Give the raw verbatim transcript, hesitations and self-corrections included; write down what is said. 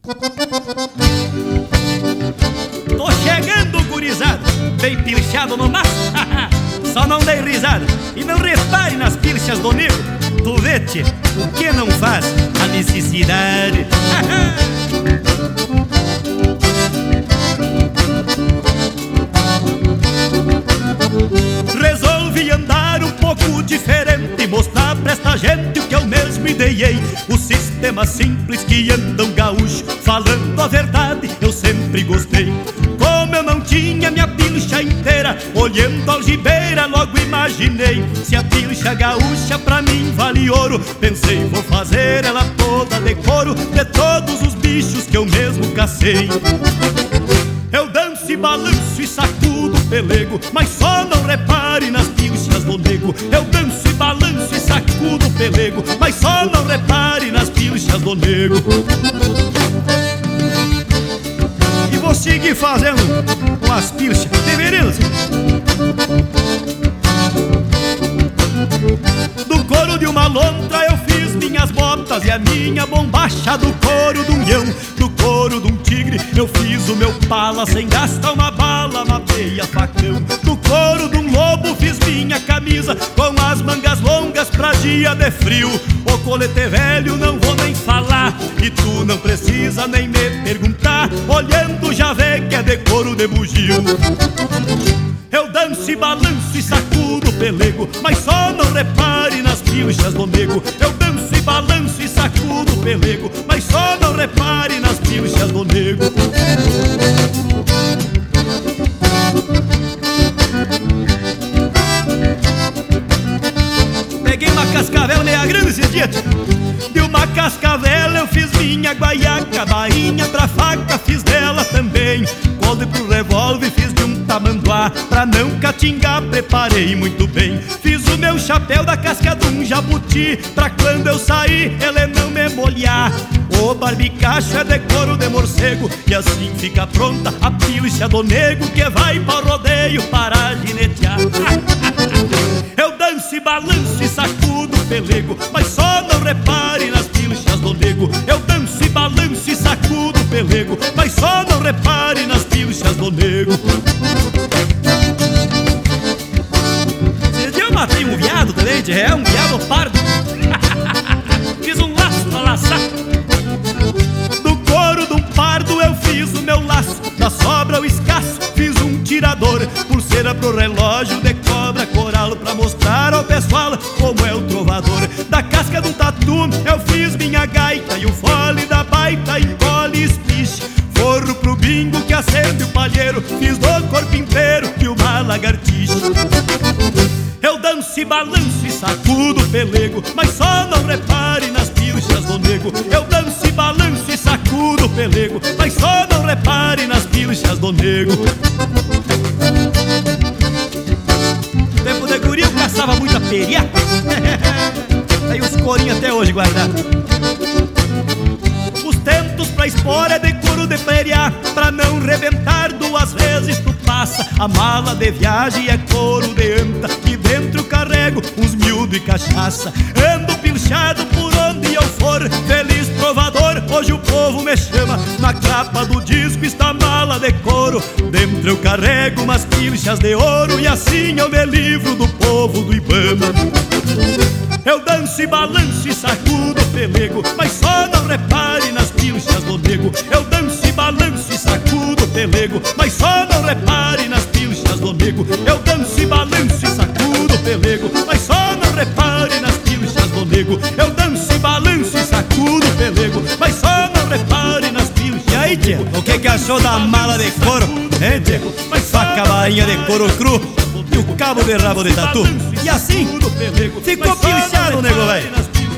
Tô chegando, gurizada, bem pilchado no maço. Só não dei risada e não repare nas pilchas do nego. Tu vê, tchê, o que não faz a necessidade. Resolvi andar um pouco diferente e mostrar pra esta gente o que eu mesmo ideei. O sistema simples que anda um gaúcho, falando a verdade, eu sempre gostei. Como eu não tinha minha pilcha inteira, olhando a algibeira logo imaginei. Se a pilcha gaúcha pra mim vale ouro, pensei vou fazer ela toda de couro, de todos os bichos que eu mesmo cacei. Eu danço e balanço e sacudo o pelego, mas só não repare nas pilchas do nego. Eu danço e balanço e sacudo o pelego, mas só não repare nas pilchas do nego. E vou seguir fazendo com as pilchas de veredas. Do couro de uma lontra eu fiz minhas botas e a minha bombacha. Do couro de um leão, do couro de um tigre eu fiz o meu pala, sem gastar uma bala, matei a facão. Do couro de um lobo fiz minha camisa, com as mangas longas pra dia de frio. O colete velho não vou nem falar, e tu não precisa nem me perguntar, olhando já vê que é de couro de bugio. Eu danço e balanço e sacudo o pelego, mas só não repare nas pilchas do nego. Eu danço e balanço e sacudo o pelego, mas só não repare nas pilchas do nego. Peguei uma cascavela meia grande esse dia. De uma cascavela eu fiz minha guaiaca, bainha pra faca fiz dela também. Colde pro revólver fiz de um tamanduá, pra não catingar preparei muito bem. Fiz o meu chapéu da casca de um jabuti, pra quando eu sair ele não me molhar. O barbicacho é de couro de morcego, e assim fica pronta a pilcha do nego que vai para o rodeio para ginetear. Eu danço e balanço e sacudo o pelego, mas só não repare nas pilchas do nego. Eu danço e balanço e sacudo o pelego, mas só não repare nas pilchas do nego. Esse dia eu matei um viado também, é um viado pardo. Fiz um laço pra laçar. Do couro de um pardo eu fiz o meu laço, da sobra o escasso fiz um tirador, pulseira pro relógio de cobra coral, pra mostrar ao pessoal como é o trovador. Da casca do tatu eu fiz minha gaita, e o fole da baita encolhe espiche. Forro pro bingo que acende o palheiro, fiz do corpo inteiro que uma lagartixa. Eu danço e balanço e sacudo o pelego, mas só não repare nas pilchas do nego. Eu danço e balanço e sacudo o pelego, mas só não repare nas pilchas do nego. No tempo de guri eu caçava muita peria. Tem os corinhos até hoje guardados. Os tentos pra expor é de couro de peria, pra não rebentar duas vezes tu passa. A mala de viagem é couro de anta, e dentro carrego uns miúdo e cachaça. Ando pilchado por onde eu for, feliz trovador, hoje o povo me chama. Na capa do disco está mala de couro, dentro eu carrego umas pilchas de ouro, e assim eu me livro do povo do Ibama. Eu danço e balanço e sacudo o pelego, mas só não repare nas pilchas do nego. Eu danço e balanço e sacudo o pelego, mas só não repare nas pilchas do nego. Eu danço e balanço e sacudo o pelego, mas só não repare nas pilchas do nego. Eu danço e balanço e sacudo o pelego, mas só não repare nas pilchas. E aí, tia, o que que achou da mala de couro? Hein, tia? Faca bainha de couro cru e o cabo de rabo de tatu. E assim ficou pilchado, nego velho.